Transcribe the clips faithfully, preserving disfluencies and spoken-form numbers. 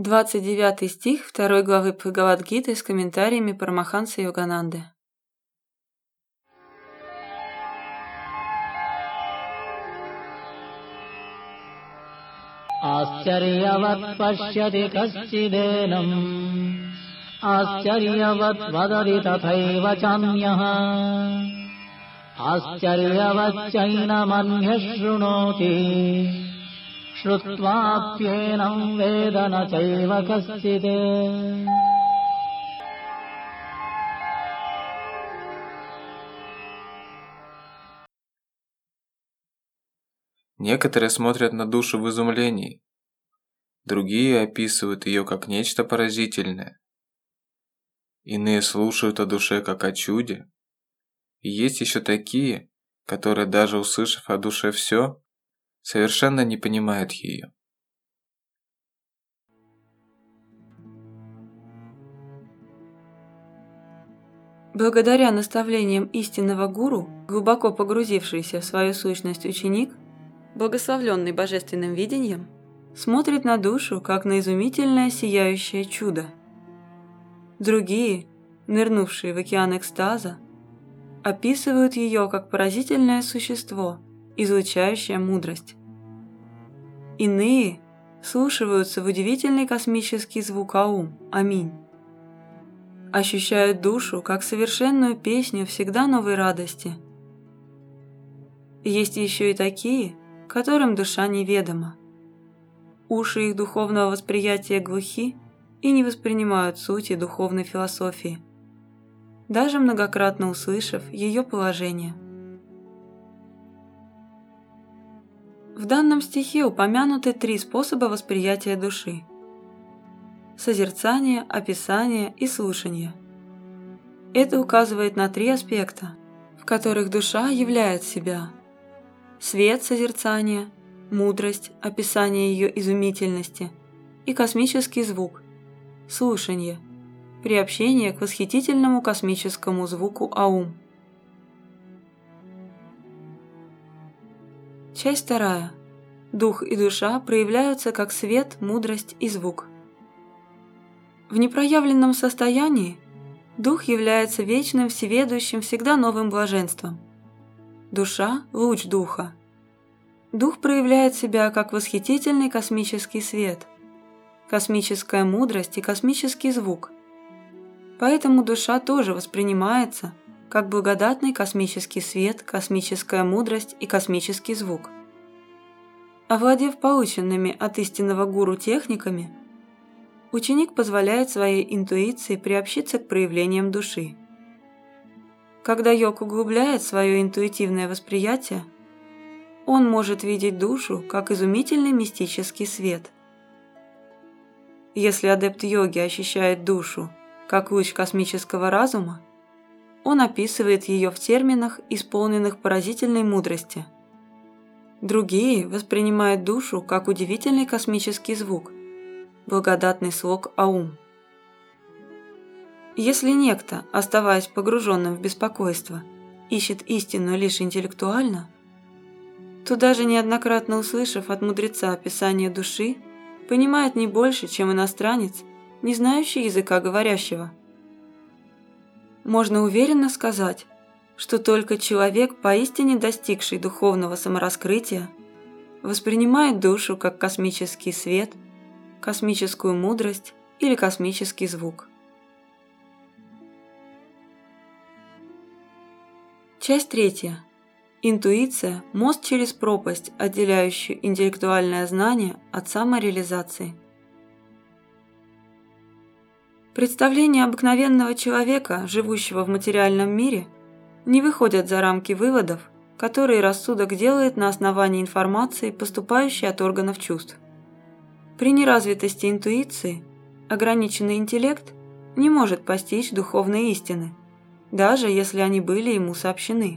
двадцать девятый стих второй главы Бхагавад-гиты с комментариями Парамахансы Йогананды. Āścaryavāt paśyati kaśචිදේනං āścaryavāt vadati tathaiva caññah āścaryavāccainamanyः śrunoti śrutvāpyenam veda na caiva kaśචිத். Некоторые смотрят на душу в изумлении, другие описывают ее как нечто поразительное, иные слушают о душе как о чуде, и есть еще такие, которые, даже услышав о душе все, совершенно не понимают ее. Благодаря наставлениям истинного гуру, глубоко погрузившийся в свою сущность ученик, благословленный божественным видением, смотрит на душу, как на изумительное сияющее чудо. Другие, нырнувшие в океан экстаза, описывают ее как поразительное существо, излучающее мудрость. Иные вслушиваются в удивительный космический звук Аум, Аминь. Ощущают душу как совершенную песню всегда новой радости. Есть еще и такие, которым душа неведома. Уши их духовного восприятия глухи и не воспринимают сути духовной философии, даже многократно услышав ее положение. В данном стихе упомянуты три способа восприятия души: созерцание, описание и слушание. Это указывает на три аспекта, в которых душа являет себя: свет созерцания, мудрость, описание ее изумительности и космический звук, слушание, приобщение к восхитительному космическому звуку Аум. Часть вторая. Дух и душа проявляются как свет, мудрость и звук. В непроявленном состоянии дух является вечным, всеведущим, всегда новым блаженством. Душа – луч духа. Дух проявляет себя как восхитительный космический свет, космическая мудрость и космический звук. Поэтому душа тоже воспринимается как благодатный космический свет, космическая мудрость и космический звук. Овладев полученными от истинного гуру техниками, ученик позволяет своей интуиции приобщиться к проявлениям души. Когда йог углубляет свое интуитивное восприятие, он может видеть душу как изумительный мистический свет. Если адепт йоги ощущает душу как луч космического разума, он описывает ее в терминах, исполненных поразительной мудрости. Другие воспринимают душу как удивительный космический звук, благодатный слог Аум. Если некто, оставаясь погруженным в беспокойство, ищет истину лишь интеллектуально, то даже неоднократно услышав от мудреца описание души, понимает не больше, чем иностранец, не знающий языка говорящего. Можно уверенно сказать, что только человек, поистине достигший духовного самораскрытия, воспринимает душу как космический свет, космическую мудрость или космический звук. Часть третья. Интуиция – мост через пропасть, отделяющую интеллектуальное знание от самореализации. Представления обыкновенного человека, живущего в материальном мире, не выходят за рамки выводов, которые рассудок делает на основании информации, поступающей от органов чувств. При неразвитости интуиции ограниченный интеллект не может постичь духовные истины, даже если они были ему сообщены.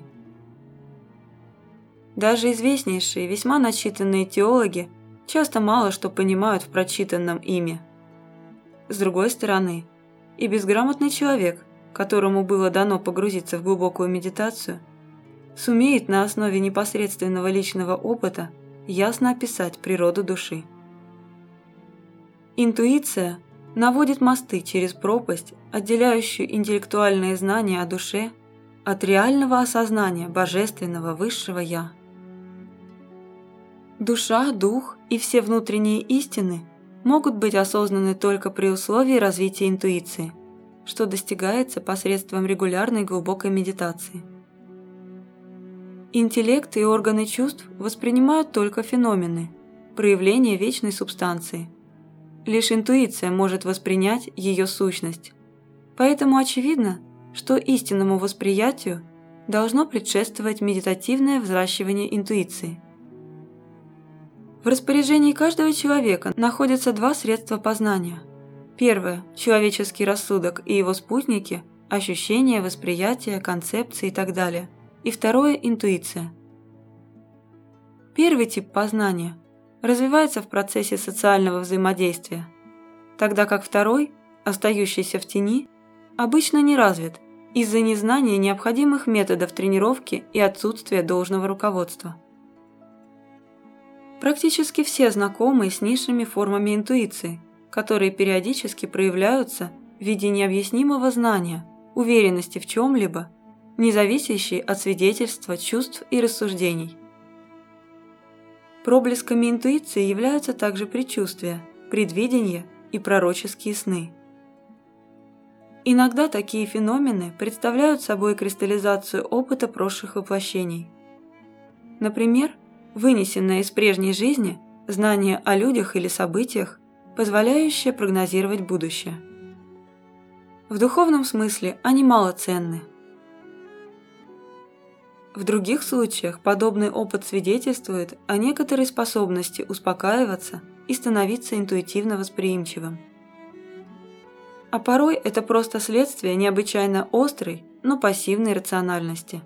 Даже известнейшие, весьма начитанные теологи часто мало что понимают в прочитанном ими. С другой стороны, и безграмотный человек, которому было дано погрузиться в глубокую медитацию, сумеет на основе непосредственного личного опыта ясно описать природу души. Интуиция наводит мосты через пропасть, отделяющую интеллектуальные знания о душе от реального осознания божественного высшего Я. Душа, дух и все внутренние истины могут быть осознаны только при условии развития интуиции, что достигается посредством регулярной глубокой медитации. Интеллект и органы чувств воспринимают только феномены, проявления вечной субстанции. Лишь интуиция может воспринять ее сущность. Поэтому очевидно, что истинному восприятию должно предшествовать медитативное взращивание интуиции. В распоряжении каждого человека находятся два средства познания. Первое – человеческий рассудок и его спутники, ощущения, восприятия, концепции и так далее. И второе – интуиция. Первый тип познания развивается в процессе социального взаимодействия, тогда как второй, остающийся в тени, обычно не развит из-за незнания необходимых методов тренировки и отсутствия должного руководства. Практически все знакомы с низшими формами интуиции, которые периодически проявляются в виде необъяснимого знания, уверенности в чем-либо, не зависящей от свидетельства, чувств и рассуждений. Проблесками интуиции являются также предчувствия, предвидения и пророческие сны. Иногда такие феномены представляют собой кристаллизацию опыта прошлых воплощений. Например, вынесенное из прежней жизни знание о людях или событиях, позволяющее прогнозировать будущее. В духовном смысле они малоценны. В других случаях подобный опыт свидетельствует о некоторой способности успокаиваться и становиться интуитивно восприимчивым. А порой это просто следствие необычайно острой, но пассивной рациональности.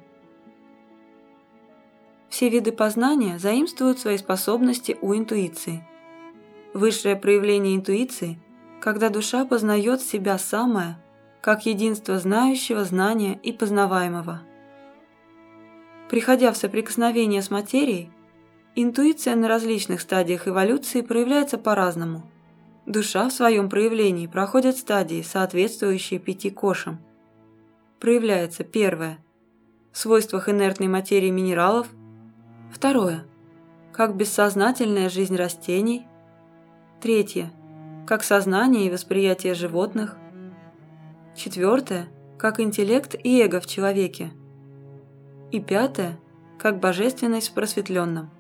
Все виды познания заимствуют свои способности у интуиции. Высшее проявление интуиции, когда душа познает себя самое, как единство знающего знания и познаваемого. Приходя в соприкосновение с материей, интуиция на различных стадиях эволюции проявляется по-разному. Душа в своем проявлении проходит стадии, соответствующие пяти кошам. Проявляется первое – в свойствах инертной материи минералов, второе – как бессознательная жизнь растений, третье – как сознание и восприятие животных, четвертое – как интеллект и эго в человеке, и пятое – как божественность в просветленном.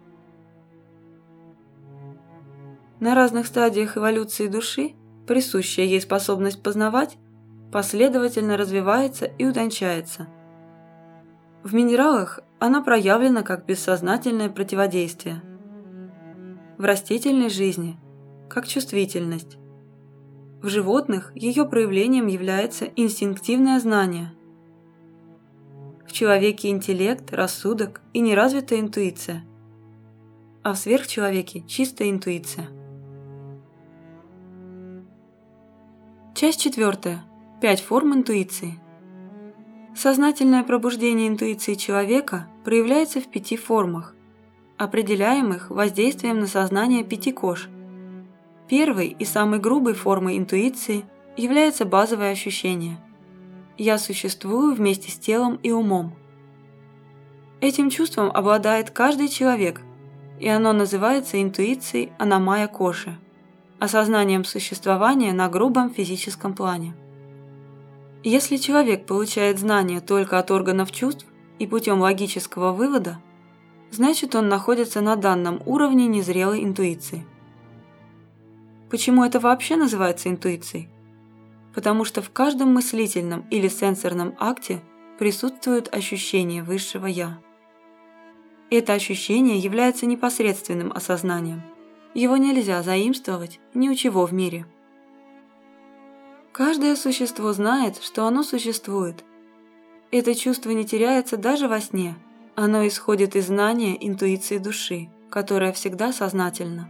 На разных стадиях эволюции души присущая ей способность познавать последовательно развивается и утончается. В минералах она проявлена как бессознательное противодействие. В растительной жизни – как чувствительность. В животных ее проявлением является инстинктивное знание. В человеке интеллект, рассудок и неразвитая интуиция, а в сверхчеловеке чистая интуиция. Часть четвертая. Пять форм интуиции. Сознательное пробуждение интуиции человека проявляется в пяти формах, определяемых воздействием на сознание пяти кож. Первой и самой грубой формой интуиции является базовое ощущение – «я существую вместе с телом и умом». Этим чувством обладает каждый человек, и оно называется интуицией анамая коши, осознанием существования на грубом физическом плане. Если человек получает знания только от органов чувств и путем логического вывода, значит он находится на данном уровне незрелой интуиции. Почему это вообще называется интуицией? Потому что в каждом мыслительном или сенсорном акте присутствует ощущение высшего «я». Это ощущение является непосредственным осознанием. Его нельзя заимствовать ни у чего в мире. Каждое существо знает, что оно существует. Это чувство не теряется даже во сне. Оно исходит из знания интуиции души, которая всегда сознательна.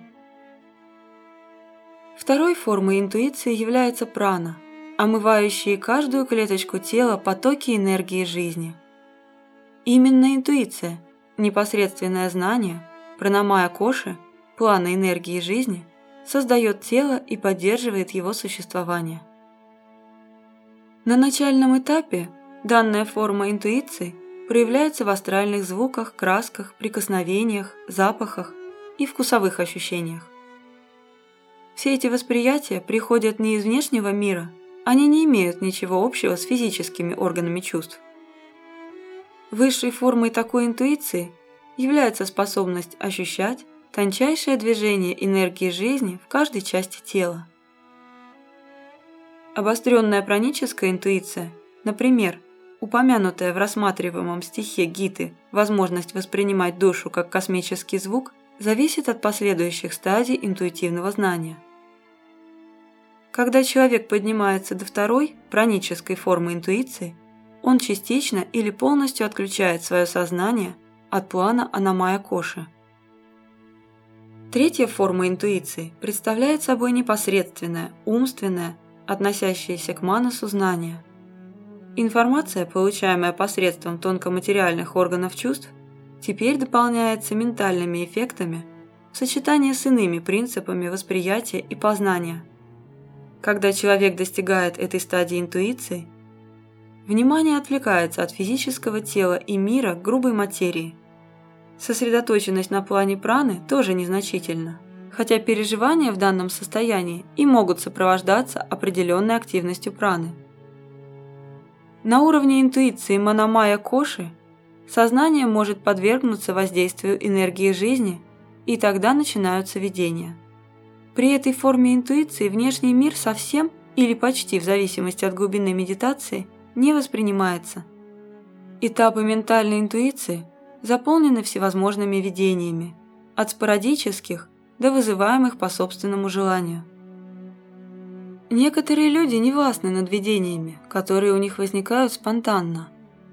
Второй формой интуиции является прана, омывающие каждую клеточку тела потоки энергии жизни. Именно интуиция, непосредственное знание, пранамая коши, плана энергии жизни, создает тело и поддерживает его существование. На начальном этапе данная форма интуиции проявляется в астральных звуках, красках, прикосновениях, запахах и вкусовых ощущениях. Все эти восприятия приходят не из внешнего мира, они не имеют ничего общего с физическими органами чувств. Высшей формой такой интуиции является способность ощущать тончайшее движение энергии жизни в каждой части тела. Обостренная праническая интуиция, например, упомянутая в рассматриваемом стихе Гиты возможность воспринимать душу как космический звук, зависит от последующих стадий интуитивного знания. Когда человек поднимается до второй, пранической формы интуиции, он частично или полностью отключает свое сознание от плана Анамая-коши. Третья форма интуиции представляет собой непосредственное, умственное, относящееся к манасу знание. Информация, получаемая посредством тонкоматериальных органов чувств, теперь дополняется ментальными эффектами в сочетании с иными принципами восприятия и познания. Когда человек достигает этой стадии интуиции, внимание отвлекается от физического тела и мира к грубой материи. Сосредоточенность на плане праны тоже незначительна, хотя переживания в данном состоянии и могут сопровождаться определенной активностью праны. На уровне интуиции Манамая-коши сознание может подвергнуться воздействию энергии жизни, и тогда начинаются видения. При этой форме интуиции внешний мир совсем или почти в зависимости от глубины медитации не воспринимается. Этапы ментальной интуиции заполнены всевозможными видениями, от спорадических до вызываемых по собственному желанию. Некоторые люди не властны над видениями, которые у них возникают спонтанно.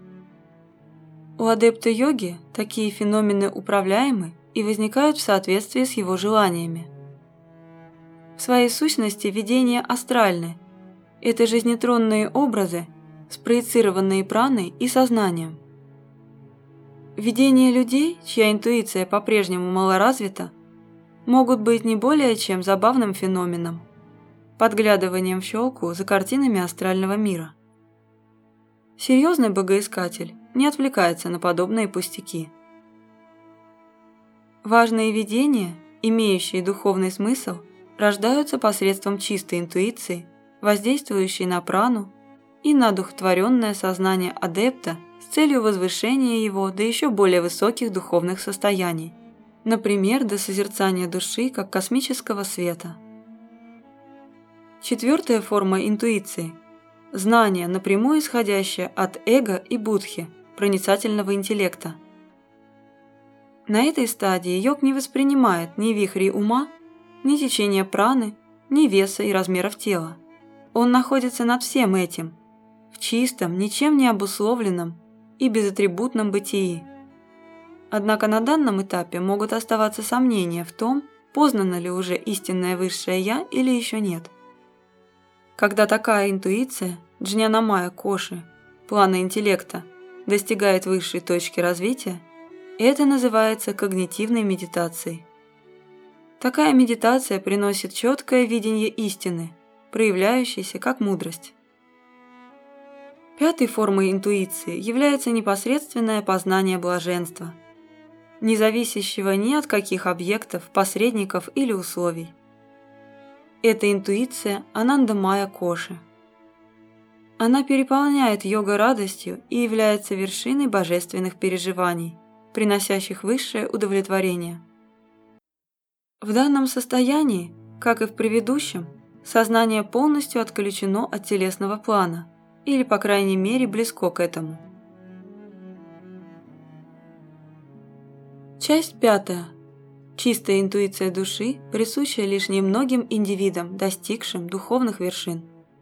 У адепта йоги такие феномены управляемы и возникают в соответствии с его желаниями. В своей сущности видения астральны. Это жизнетронные образы, спроецированные праной и сознанием. Видения людей, чья интуиция по-прежнему малоразвита, могут быть не более чем забавным феноменом, подглядыванием в щелку за картинами астрального мира. Серьезный богоискатель не отвлекается на подобные пустяки. Важные видения, имеющие духовный смысл, рождаются посредством чистой интуиции, воздействующей на прану и на одухотворенное сознание адепта с целью возвышения его до еще более высоких духовных состояний, например, до созерцания души как космического света. Четвертая форма интуиции – знание, напрямую исходящее от эго и будхи, проницательного интеллекта. На этой стадии йог не воспринимает ни вихрей ума, ни течения праны, ни веса и размеров тела. Он находится над всем этим, в чистом, ничем не обусловленном и безатрибутном бытии. Однако на данном этапе могут оставаться сомнения в том, познано ли уже истинное высшее Я или еще нет. Когда такая интуиция, джнанамая-коши, плана интеллекта, достигает высшей точки развития, это называется когнитивной медитацией. Такая медитация приносит четкое видение истины, проявляющейся как мудрость. Пятой формой интуиции является непосредственное познание блаженства, не зависящего ни от каких объектов, посредников или условий. Это интуиция Анандамая-коши. Она переполняет йога радостью и является вершиной божественных переживаний, приносящих высшее удовлетворение. В данном состоянии, как и в предыдущем, сознание полностью отключено от телесного плана, или, по крайней мере, близко к этому. Часть пятая. Чистая интуиция души, присущая лишь немногим индивидам, достигшим духовных вершин.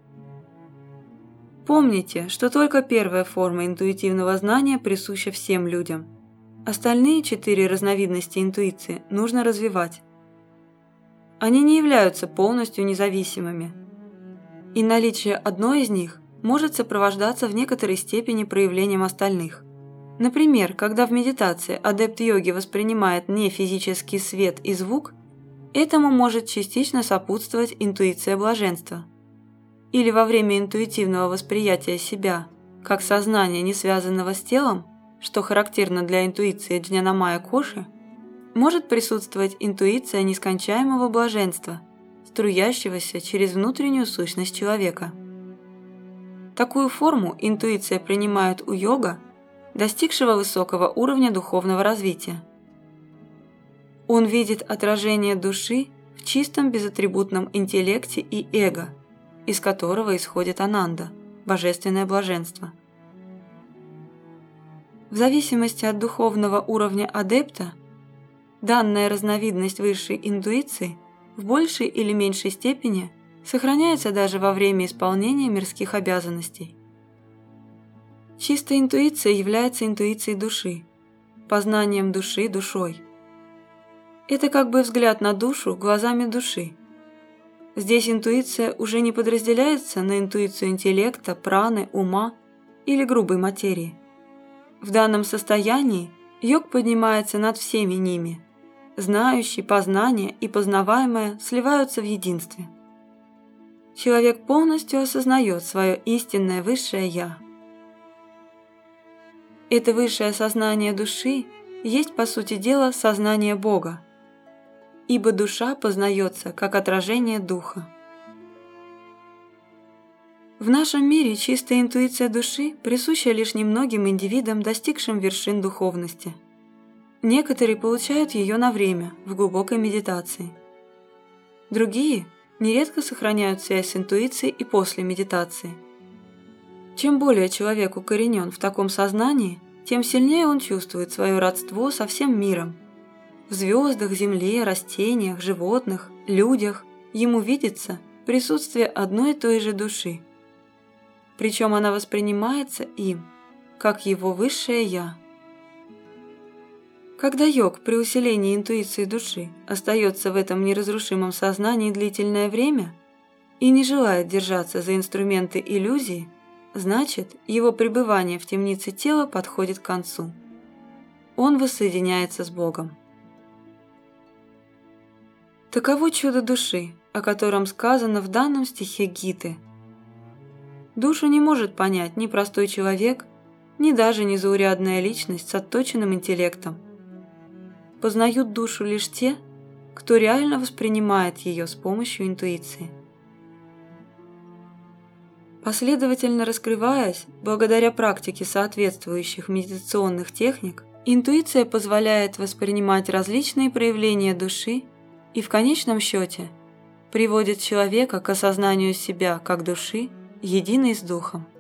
Помните, что только первая форма интуитивного знания присуща всем людям. Остальные четыре разновидности интуиции нужно развивать. Они не являются полностью независимыми, и наличие одной из них может сопровождаться в некоторой степени проявлением остальных. Например, когда в медитации адепт йоги воспринимает нефизический свет и звук, Этому может частично сопутствовать интуиция блаженства. Или во время интуитивного восприятия себя, как сознания, не связанного с телом, что характерно для интуиции Джнанамая Коши, может присутствовать интуиция нескончаемого блаженства, струящегося через внутреннюю сущность человека. Такую форму интуиция принимает у йога, достигшего высокого уровня духовного развития. Он видит отражение души в чистом безатрибутном интеллекте и эго, из которого исходит ананда, божественное блаженство. В зависимости от духовного уровня адепта, данная разновидность высшей интуиции в большей или меньшей степени сохраняется даже во время исполнения мирских обязанностей. Чистая интуиция является интуицией души, познанием души душой. Это как бы взгляд на душу глазами души. Здесь интуиция уже не подразделяется на интуицию интеллекта, праны, ума или грубой материи. В данном состоянии йог поднимается над всеми ними. Знающий, познание и познаваемое сливаются в единстве. Человек полностью осознает свое истинное высшее «Я». Это высшее сознание души есть, по сути дела, сознание Бога, ибо душа познается как отражение духа. В нашем мире чистая интуиция души присуща лишь немногим индивидам, достигшим вершин духовности. Некоторые получают ее на время, в глубокой медитации. Другие нередко сохраняют связь с интуицией и после медитации. Чем более человек укоренен в таком сознании, тем сильнее он чувствует свое родство со всем миром. В звездах, земле, растениях, животных, людях ему видится присутствие одной и той же души. Причем она воспринимается им, как его высшее «Я». Когда йог при усилении интуиции души остается в этом неразрушимом сознании длительное время и не желает держаться за инструменты иллюзии, значит, его пребывание в темнице тела подходит к концу. Он воссоединяется с Богом. Таково чудо души, о котором сказано в данном стихе Гиты. Душу не может понять ни простой человек, ни даже незаурядная личность с отточенным интеллектом. Познают душу лишь те, кто реально воспринимает ее с помощью интуиции. Последовательно раскрываясь, благодаря практике соответствующих медитационных техник, интуиция позволяет воспринимать различные проявления души и в конечном счете приводит человека к осознанию себя как души, единой с Духом.